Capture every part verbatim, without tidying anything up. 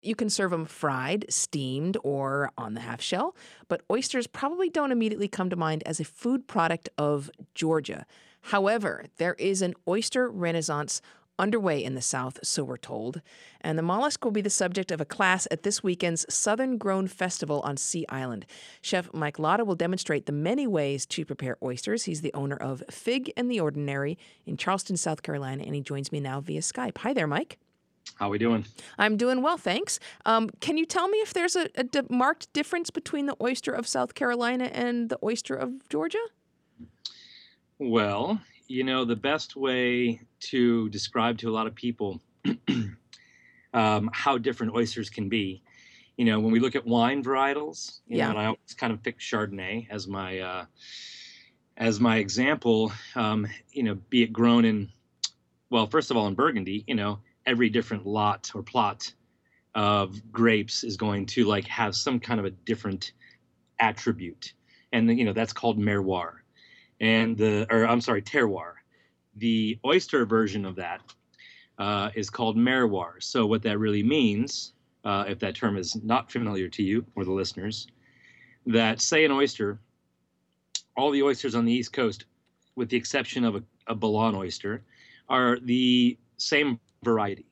You can serve them fried, steamed, or on the half shell, but oysters probably don't immediately come to mind as a food product of Georgia. However, there is an oyster renaissance underway in the South, so we're told, and the mollusk will be the subject of a class at this weekend's Southern Grown Festival on Sea Island. Chef Mike Lotta will demonstrate the many ways to prepare oysters. He's the owner of Fig and the Ordinary in Charleston, South Carolina, and he joins me now via Skype. Hi there, Mike. How are we doing? I'm doing well, thanks. Um, can you tell me if there's a, a di- marked difference between the oyster of South Carolina and the oyster of Georgia? Well, you know, the best way to describe to a lot of people um, how different oysters can be, you know, when we look at wine varietals, you Yeah. know, and I always kind of pick Chardonnay as my uh, as my example, um, you know, be it grown in, well, first of all, in Burgundy, you know, every different lot or plot of grapes is going to like have some kind of a different attribute. And, you know, that's called terroir. And the, or I'm sorry, terroir. The oyster version of that uh, is called merroir. So what that really means, uh, if that term is not familiar to you or the listeners, that say an oyster, all the oysters on the East Coast, with the exception of a, a Boulogne oyster, are the same variety.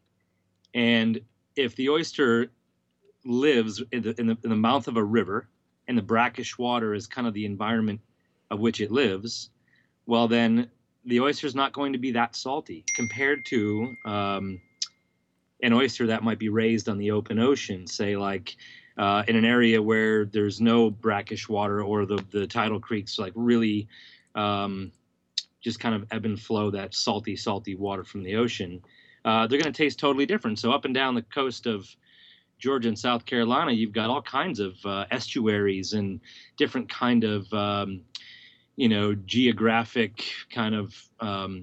And if the oyster lives in the, in the, in the mouth of a river, and the brackish water is kind of the environment of which it lives, well, then the oyster is not going to be that salty compared to um, an oyster that might be raised on the open ocean, say like uh, in an area where there's no brackish water or the, the tidal creeks like really um, just kind of ebb and flow that salty, salty water from the ocean. Uh, they're going to taste totally different. So up and down the coast of Georgia and South Carolina, you've got all kinds of uh, estuaries and different kind of, um, you know, geographic kind of um,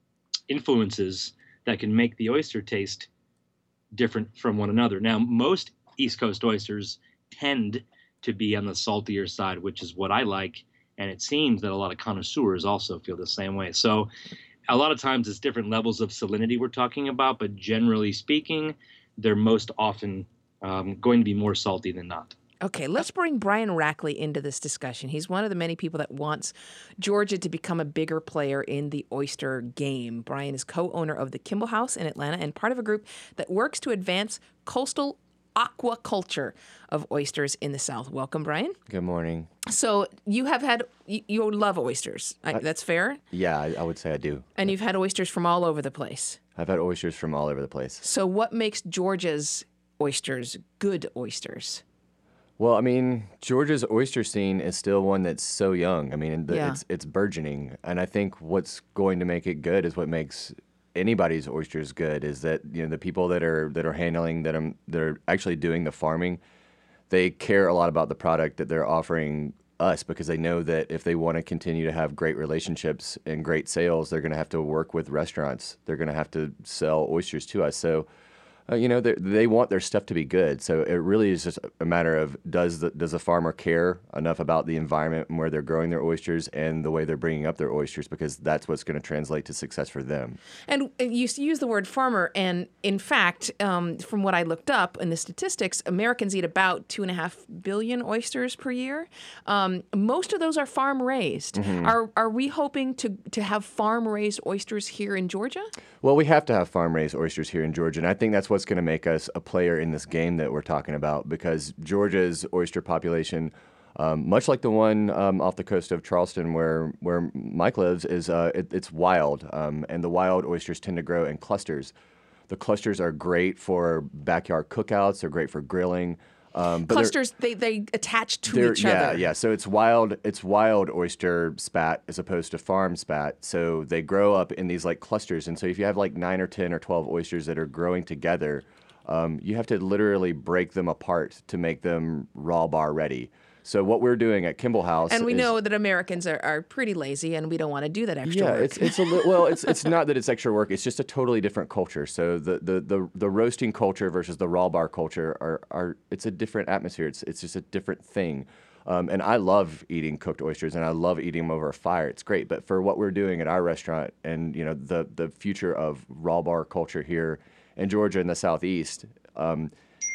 influences that can make the oyster taste different from one another. Now, most East Coast oysters tend to be on the saltier side, which is what I like. And it seems that a lot of connoisseurs also feel the same way. So a lot of times it's different levels of salinity we're talking about, but generally speaking, they're most often um, going to be more salty than not. Okay, let's bring Brian Rackley into this discussion. He's one of the many people that wants Georgia to become a bigger player in the oyster game. Brian is co-owner of the Kimball House in Atlanta and part of a group that works to advance coastal aquaculture of oysters in the South. Welcome, Brian. Good morning. So you have had, you, you love oysters. I, that's fair? Yeah, I, I would say I do. And you've had oysters from all over the place. I've had oysters from all over the place. So what makes Georgia's oysters good oysters? Well, I mean, Georgia's oyster scene is still one that's so young. I mean, the, Yeah. it's it's burgeoning, and I think what's going to make it good is what makes anybody's oysters good is that, you know, the people that are that are handling that are that are actually doing the farming, they care a lot about the product that they're offering us because they know that if they want to continue to have great relationships and great sales, they're going to have to work with restaurants. They're going to have to sell oysters to us. So. Uh, you know, they, they want their stuff to be good. So it really is just a matter of does the does the farmer care enough about the environment and where they're growing their oysters and the way they're bringing up their oysters, because that's what's going to translate to success for them. And you use the word farmer, and in fact, um, from what I looked up in the statistics, Americans eat about two and a half billion oysters per year. Um, most of those are farm raised. Mm-hmm. Are are we hoping to to have farm raised oysters here in Georgia? Well, we have to have farm raised oysters here in Georgia, and I think that's what's going to make us a player in this game that we're talking about, because Georgia's oyster population, um, much like the one um, off the coast of Charleston where where Mike lives, is uh, it, it's wild, um, and the wild oysters tend to grow in clusters. The clusters are great for backyard cookouts. They're great for grilling. Um, but Clusters, they, they attach to they're- each yeah, other. Yeah, so it's wild. It's wild oyster spat as opposed to farm spat. So they grow up in these like clusters, and so if you have like nine or ten or twelve oysters that are growing together, um, you have to literally break them apart to make them raw bar ready. So what we're doing at Kimball House, And we is, know that Americans are, are pretty lazy, and we don't want to do that extra yeah, work. it's it's a li- well, it's it's not that it's extra work. It's just a totally different culture. So the the the, the roasting culture versus the raw bar culture are, are it's a different atmosphere. It's it's just a different thing. Um, and I love eating cooked oysters, and I love eating them over a fire. It's great. But for what we're doing at our restaurant, and you know the the future of raw bar culture here in Georgia and the Southeast. Um,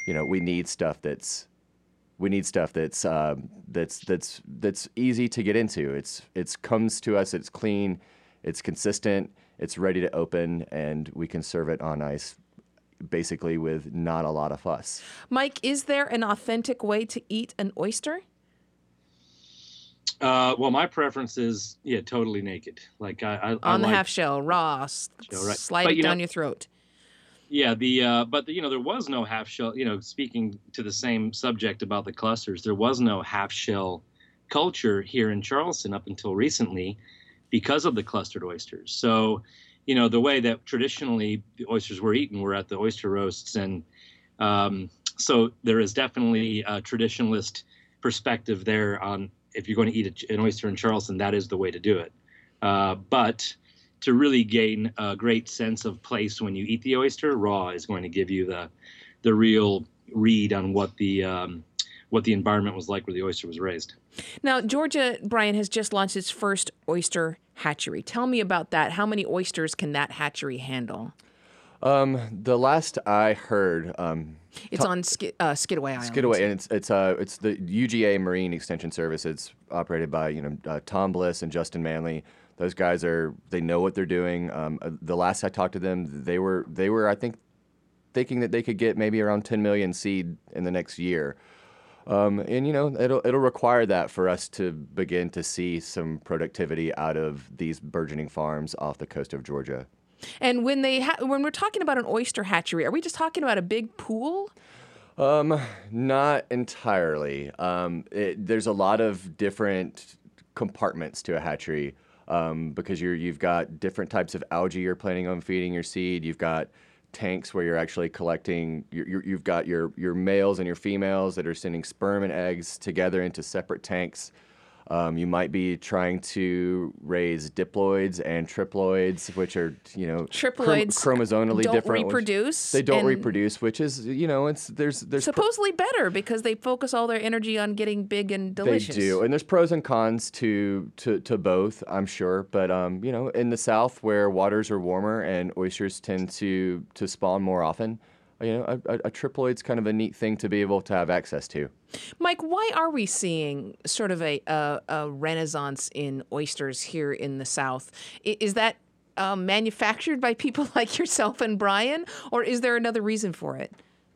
you know, we need stuff that's we need stuff that's um, that's that's that's easy to get into. It's it's comes to us. It's clean. It's consistent. It's ready to open, and we can serve it on ice, basically with not a lot of fuss. Mike, is there an authentic way to eat an oyster? Uh, well, my preference is yeah, totally naked. Like I, I On I the like, half shell, raw, s- shell, right. slide But, it you know- down your throat. Yeah, the uh, but the, you know there was no half shell. You know, speaking to the same subject about the clusters, there was no half shell culture here in Charleston up until recently because of the clustered oysters. So, you know, the way that traditionally the oysters were eaten were at the oyster roasts, and um, so there is definitely a traditionalist perspective there on if you're going to eat a, an oyster in Charleston, that is the way to do it. Uh, but to really gain a great sense of place when you eat the oyster, raw is going to give you the the real read on what the um, what the environment was like where the oyster was raised. Now, Georgia, Brian, has just launched its first oyster hatchery. Tell me about that. How many oysters can that hatchery handle? Um, the last I heard, um, It's on Sk- uh, Skidaway Island. Skidaway, and it's it's uh it's the U G A Marine Extension Service. It's operated by you know uh, Tom Bliss and Justin Manley. Those guys are they know what they're doing. Um, uh, the last I talked to them, they were they were I think thinking that they could get maybe around ten million seed in the next year. Um, and you know it'll it'll require that for us to begin to see some productivity out of these burgeoning farms off the coast of Georgia. And when they ha- when we're talking about an oyster hatchery, are we just talking about a big pool? Um, not entirely. Um, it, there's a lot of different compartments to a hatchery um, because you're you've got different types of algae you're planning on feeding your seed. You've got tanks where you're actually collecting. You're, you're, you've got your your males and your females that are sending sperm and eggs together into separate tanks. Um, you might be trying to raise diploids and triploids, which are, you know, Triploids chrom- chromosomally don't different. which- reproduce. They don't and reproduce, which is, you know, it's there's there's pro- supposedly better because they focus all their energy on getting big and delicious. They do, and there's pros and cons to to, to both, I'm sure. But um, you know, in the South where waters are warmer and oysters tend to to spawn more often, you know, a, a, a triploid's kind of a neat thing to be able to have access to. Mike, why are we seeing sort of a a, a renaissance in oysters here in the South? I- Is that um, manufactured by people like yourself and Brian, or is there another reason for it?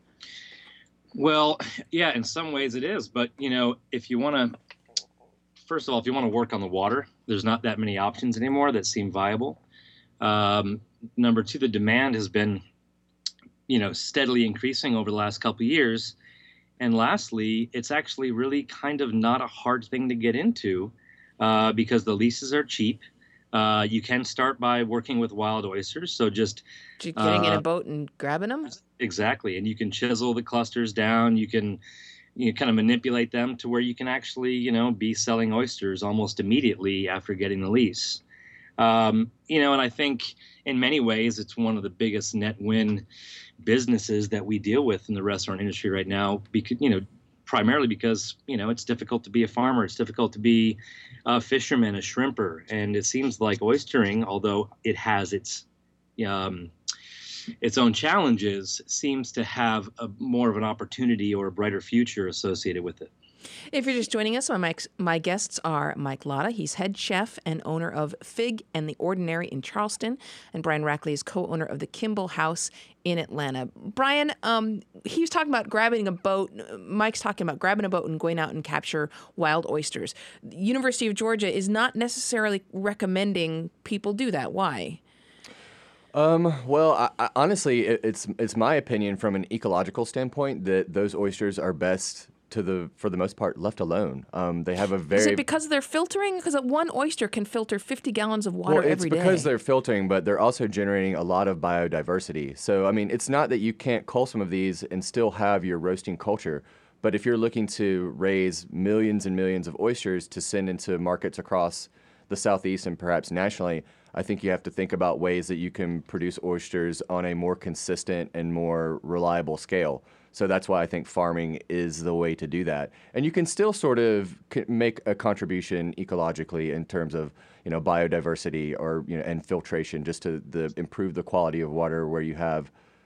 Well, yeah, in some ways it is. But, you know, if you want to, first of all, if you want to work on the water, there's not that many options anymore that seem viable. Um, number two, the demand has been, you know, steadily increasing over the last couple of years. And lastly, it's actually really kind of not a hard thing to get into uh, because the leases are cheap. Uh, you can start by working with wild oysters. So just Just getting in uh, a boat and grabbing them? exactly. And you can chisel the clusters down. You can you know, kind of manipulate them to where you can actually, you know, be selling oysters almost immediately after getting the lease. Um, you know, and I think in many ways it's one of the biggest net win businesses that we deal with in the restaurant industry right now, because, you know, primarily because, you know, it's difficult to be a farmer. It's difficult to be a fisherman, a shrimper. And it seems like oystering, although it has its um, its own challenges, seems to have a, more of an opportunity or a brighter future associated with it. If you're just joining us, my, Mike's, my guests are Mike Latta. He's head chef and owner of Fig and the Ordinary in Charleston. And Brian Rackley is co-owner of the Kimball House in Atlanta. Brian, um, he was talking about grabbing a boat. Mike's talking about grabbing a boat and going out and capture wild oysters. The University of Georgia is not necessarily recommending people do that. Why? Um, well, I, I, honestly, it, it's it's my opinion from an ecological standpoint that those oysters are best to the for the most part left alone. Um, they have a very Is it because they're filtering? Because one oyster can filter fifty gallons of water well, it's every day. because they're filtering, but they're also generating a lot of biodiversity. So, I mean, it's not that you can't cull some of these and still have your roasting culture. But if you're looking to raise millions and millions of oysters to send into markets across the Southeast and perhaps nationally, I think you have to think about ways that you can produce oysters on a more consistent and more reliable scale. So that's why I think farming is the way to do that. And you can still sort of c- make a contribution ecologically in terms of, you know, biodiversity or, you know, and filtration just to the, improve the quality of water where you have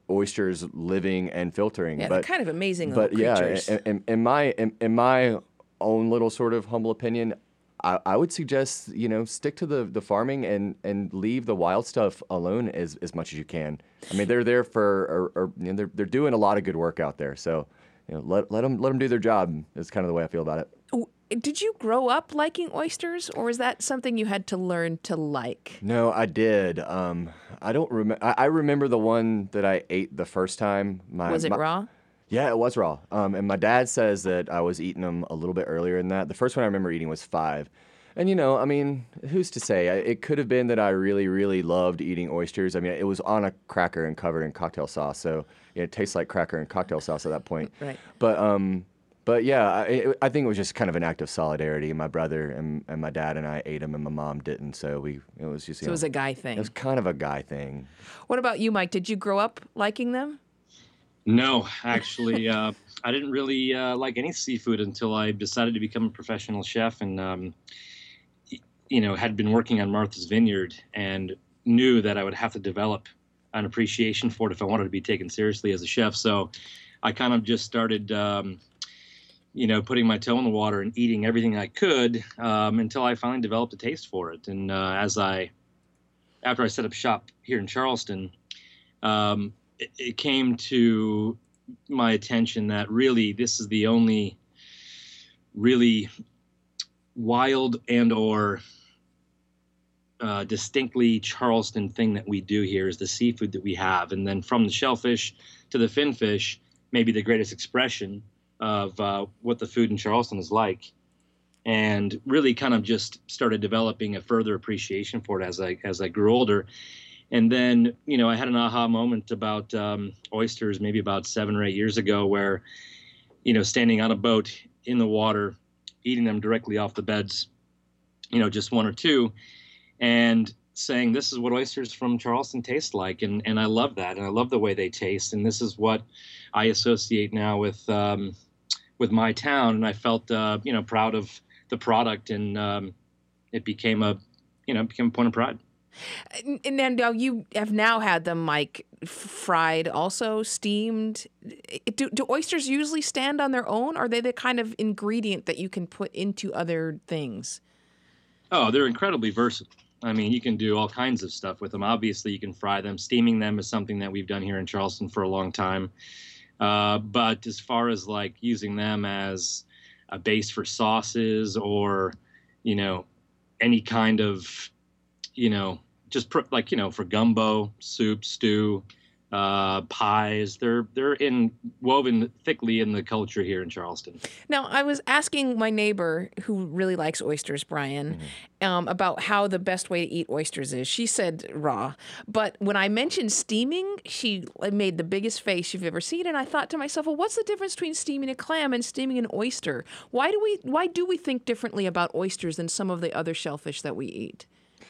oysters living and filtering. Yeah, they're but kind of amazing but little yeah, creatures. in, in, in my in, in my own little sort of humble opinion, I, I would suggest, you know, stick to the, the farming and, and leave the wild stuff alone as, as much as you can. I mean, they're there for, or, or you know, they're they're doing a lot of good work out there. So, you know, let let them let them do their job. Is kind of the way I feel about it. W- Did you grow up liking oysters, or is that something you had to learn to like? No, I did. Um, I don't remember. I, I remember the one that I ate the first time. My, Was it my- raw? Yeah, it was raw. Um, and my dad says that I was eating them a little bit earlier than that. The first one I remember eating was five. And, you know, I mean, who's to say? I, it could have been that I really, really loved eating oysters. I mean, it was on a cracker and covered in cocktail sauce. So you know, it tastes like cracker and cocktail sauce at that point. Right. But, um, but yeah, I, it, I think it was just kind of an act of solidarity. My brother and, and my dad and I ate them, and my mom didn't. So we, it was just, you So it know, was a guy it thing. was kind of a guy thing. What about you, Mike? Did you grow up liking them? No, actually, uh, I didn't really uh, like any seafood until I decided to become a professional chef, and um, y- you know, had been working on Martha's Vineyard and knew that I would have to develop an appreciation for it if I wanted to be taken seriously as a chef. So I kind of just started, um, you know, putting my toe in the water and eating everything I could um, until I finally developed a taste for it. And uh, as I, after I set up shop here in Charleston, um, it, it came to my attention that really this is the only really wild and or uh, distinctly Charleston thing that we do here is the seafood that we have. And then from the shellfish to the finfish, maybe the greatest expression of uh, what the food in Charleston is like. And really kind of just started developing a further appreciation for it as I as I grew older. And then, you know, I had an aha moment about um, oysters maybe about seven or eight years ago where, you know, standing on a boat in the water, eating them directly off the beds, you know, just one or two, and saying, this is what oysters from Charleston taste like. And, and I love that. And I love the way they taste. And this is what I associate now with um, with my town. And I felt, uh, you know, proud of the product. And um, it became a, you know, it became a point of pride. And and then now you have now had them, Mike, f- fried, also steamed. Do, do oysters usually stand on their own? Or are they the kind of ingredient that you can put into other things? Oh, they're incredibly versatile. I mean, you can do all kinds of stuff with them. Obviously, you can fry them. Steaming them is something that we've done here in Charleston for a long time. Uh, but as far as like using them as a base for sauces or, you know, any kind of, you know, just pr- like, you know, for gumbo, soup, stew, uh, pies, they're they're in woven thickly in the culture here in Charleston. Now, I was asking my neighbor who really likes oysters, Brian, um, about how the best way to eat oysters is. She said raw. But when I mentioned steaming, she made the biggest face you've ever seen. And I thought to myself, well, what's the difference between steaming a clam and steaming an oyster? Why do we why do we think differently about oysters than some of the other shellfish that we eat?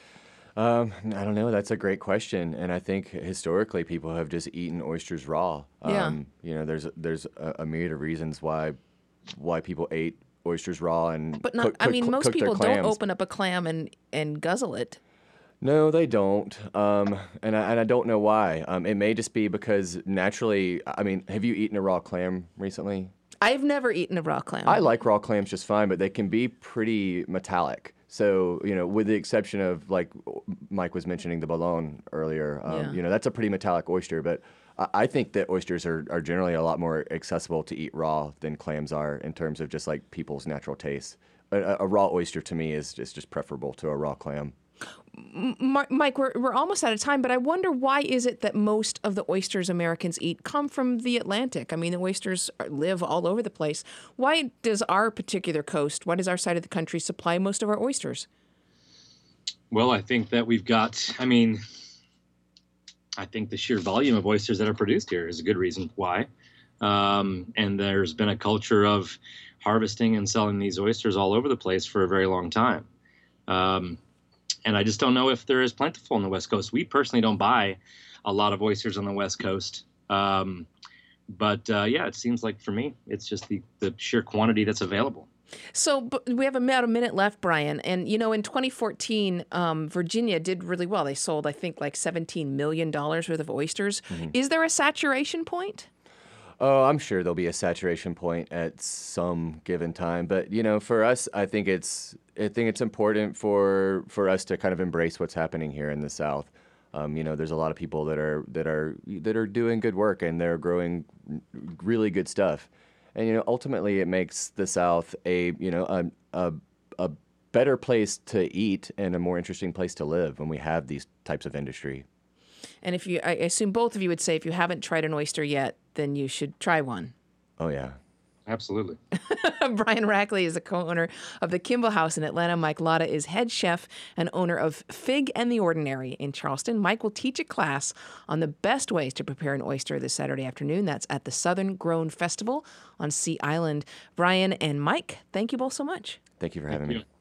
Um, I don't know. That's a great question, and I think historically people have just eaten oysters raw. Yeah. Um, you know, there's there's a, a myriad of reasons why why people ate oysters raw and But not, cook, I cook- mean, cook most their people don't clams. open up a clam and, and guzzle it. No, they don't. Um, and I, and I don't know why. Um, it may just be because naturally. I mean, have you eaten a raw clam recently? I've never eaten a raw clam. I like raw clams just fine, but they can be pretty metallic. So, you know, with the exception of, like Mike was mentioning the bologna earlier, um, Yeah. you know, that's a pretty metallic oyster. But I, I think that oysters are, are generally a lot more accessible to eat raw than clams are in terms of just like people's natural taste. A, a- a raw oyster to me is just, just preferable to a raw clam. Mar- Mike, we're, we're almost out of time, but I wonder why is it that most of the oysters Americans eat come from the Atlantic? I mean, the oysters are, live all over the place. Why does our particular coast, why does our side of the country supply most of our oysters? Well, I think that we've got, I mean, I think the sheer volume of oysters that are produced here is a good reason why. Um, and there's been a culture of harvesting and selling these oysters all over the place for a very long time. Um, and I just don't know if they're as plentiful on the West Coast. We personally don't buy a lot of oysters on the West Coast. Um, but uh, yeah, it seems like for me, it's just the, the sheer quantity that's available. So but we have about a minute left, Brian. And, you know, in twenty fourteen, um, Virginia did really well. They sold, I think, like seventeen million dollars worth of oysters. Mm-hmm. Is there a saturation point? Oh, I'm sure there'll be a saturation point at some given time, but you know, for us, I think it's I think it's important for for us to kind of embrace what's happening here in the South. Um, you know, there's a lot of people that are that are that are doing good work and they're growing really good stuff, and you know, ultimately, it makes the South a you know a a, a better place to eat and a more interesting place to live when we have these types of industry. And if you, I assume both of you would say if you haven't tried an oyster yet, then you should try one. Oh yeah. Absolutely. Brian Rackley is the co-owner of the Kimball House in Atlanta. Mike Lotta is head chef and owner of Fig and the Ordinary in Charleston. Mike will teach a class on the best ways to prepare an oyster this Saturday afternoon. That's at the Southern Grown Festival on Sea Island. Brian and Mike, thank you both so much. Thank you for having me.